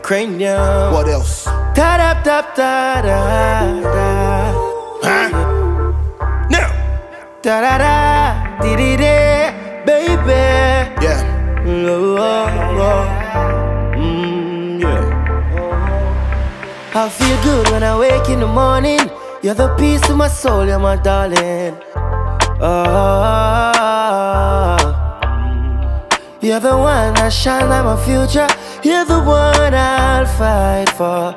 cranium. What else? Ta da da da da da. Huh? Now. Da da da, di di di, baby. Yeah. Yeah. I feel good when I wake in the morning. You're the peace to my soul, you're my darling. You're the one that shine like my future. You're the one I'll fight for.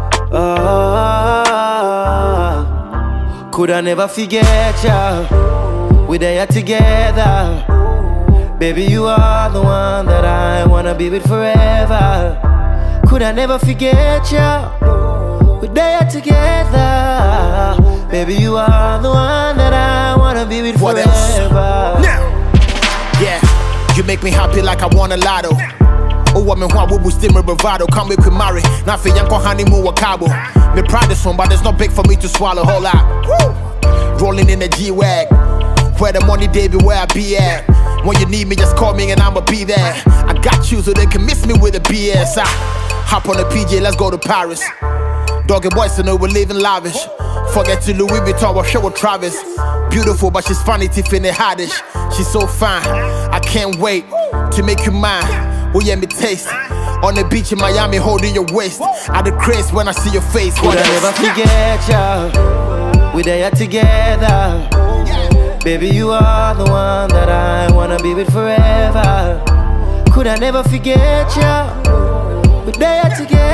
Could I never forget ya? We're there together. Baby, you are the one that I wanna be with forever. Could I never forget ya? We're there together. Baby, you are the one that I wanna be with What forever. else? Now. Yeah, you make me happy like I won a lotto. Oh, woman, who will still my bravado? Come with marry. Not for young honeymoon or cabo. Me proud of one, but it's not big for me to swallow. Whole lot. Woo. Rolling in a G-Wag. Where the money, they be where I be at. When you need me, just call me and I'ma be there. I got you so they can miss me with a BS. I hop on a PJ, let's go to Paris. Doggy boys to know we're living lavish. Forget to Louis Vuitton, we'll show with Travis. Beautiful, but she's funny, Tiffany Haddish. She's so fine, I can't wait to make you mine. Will you let me taste? On the beach in Miami, holding your waist. At the craze when I see your face. Could I never forget ya? We're there together. Baby, you are the one that I wanna be with forever. Could I never forget ya? We're there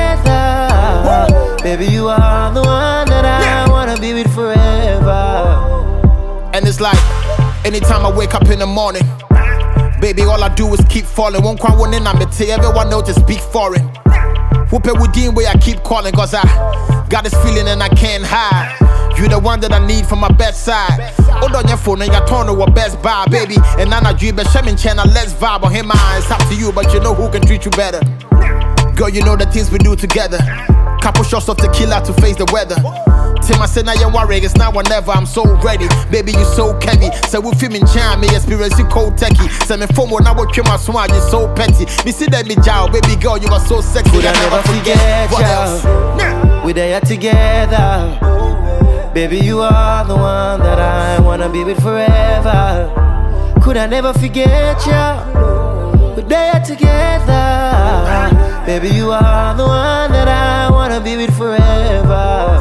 together. Baby, you are the one that I wanna be with forever. And it's like, anytime I wake up in the morning, baby, all I do is keep falling. Won't cry one in, I'm everyone else just speak foreign. Whoop it within where I keep calling, cause I got this feeling and I can't hide. You the one that I need for my bedside. Hold on your phone and you turn to a Best Buy, baby. And now I dream but Shemin channel, let's vibe on him. It's up to you, but you know who can treat you better. Girl, you know the things we do together. Couple shots of tequila to face the weather. Tim, I said now you're worried, it's now or never, I'm so ready. Baby, you so heavy. So we film in China, me experience you cold techie. Send me phone when I watch my swag, you so petty. Me see that me jow, baby girl, you are so sexy. Could I never forget ya? We're there together. Baby, you are the one that I wanna be with forever. Could I never forget ya? We're there together. Baby, you are the one that I wanna be with forever.